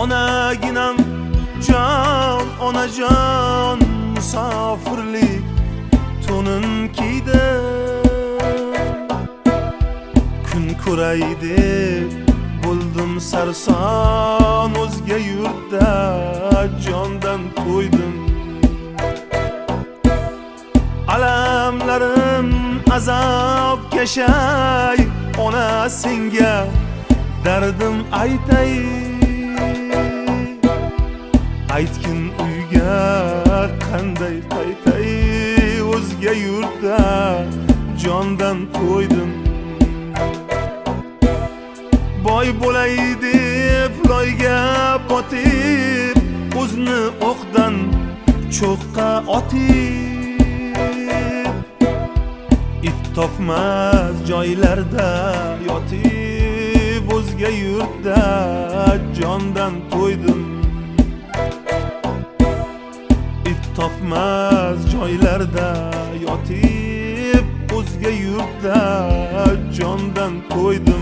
Onaginam jon, onajon, musofirlik to'nin kiydim. Kun ko'ray deb bo'ldim sarson, o'zga yurtda jondan to'ydim. Alamlarim azob keshay, ona senga dardim aytay. Aytgin uyga qanday qaytay, o'zga yurtda jondan to'ydim. Boy bo'lay deb loyga botib, o'zni o'qdan cho'qqa otib, it topmas joylarda yotib, o'zga yurtda jondan to'ydim. It topmas joylarda yotib, o'zga yurtda jondan to'ydim.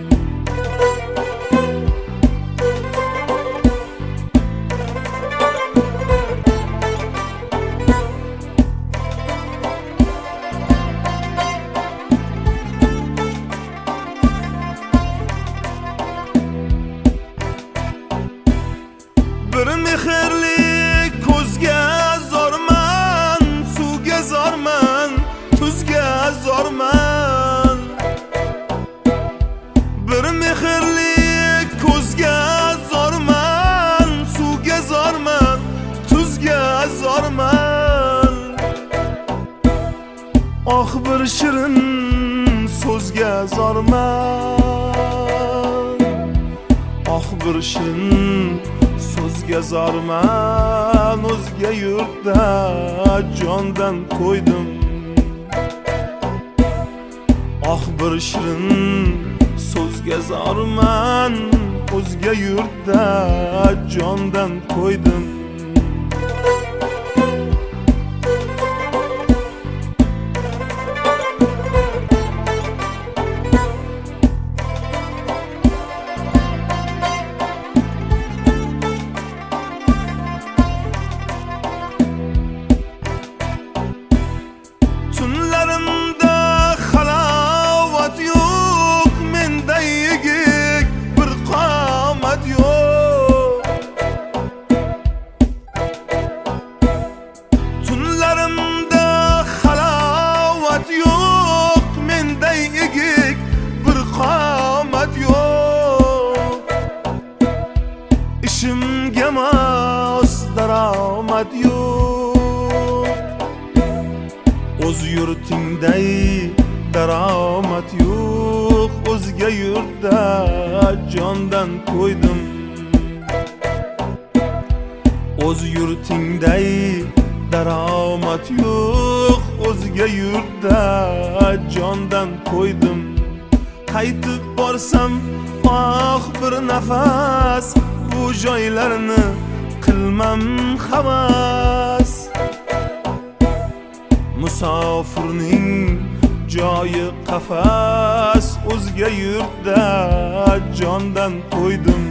Bir mehrli ko'zga zorman, suvga zorman, tuzga zorman. Bir mehrli ko'zga zorman, suvga zorman, tuzga zorman. Oh bir shirin so'zga zorman, oh bir shirin so'zga zorman, o'zga yurtda jondan to'ydim. Oh bir shirin so'zga zorman, o'zga yurtda jondan to'ydim. Tunlarimda halovat yo'q, menda yigit bir qomat yo'q. Tunlarimda halovat yo'q, menda yigit bir qomat yo'q. Ishimga mos daromad yo'q, o'z yurtingday daromad yo'q, o'zga yurtda jondan to'ydim. O'z yurtingday daromad yo'q, o'zga yurtda jondan to'ydim. Qaytib borsam oh bir nafas, bu joylarni qilmam havas. Musofirning joyi qafas, o'zga yurtda jondan to'ydim.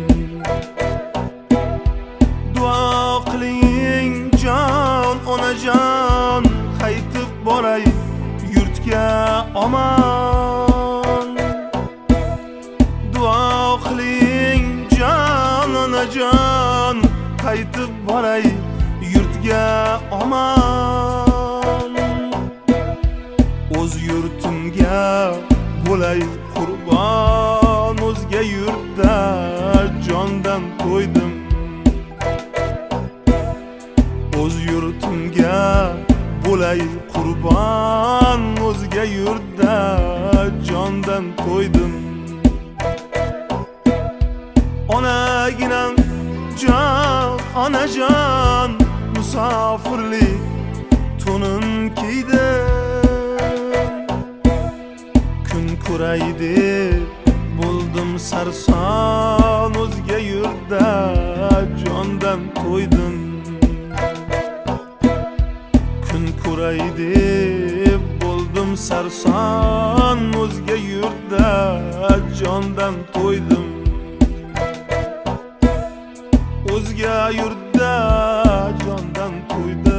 Duo qiling jon, onajon, qaytib boray yurtga omon. Duo qiling jon, onajon, qaytib boray yurtga omon. O'z yurtimga bo'lay qurbon, o'zga yurtda jondan to'ydim. O'z yurtimga bo'lay qurbon, o'zga yurtda jondan to'ydim. Onaginam jon, onajon, musofirlik to'nin kiydim. Kun ko'ray deb bo'ldim sarson, o'zga yurtda jondan to'ydim. Kun ko'ray deb bo'ldim sarson, o'zga yurtda jondan to'ydim. o'zga yurtda jondan to'ydim.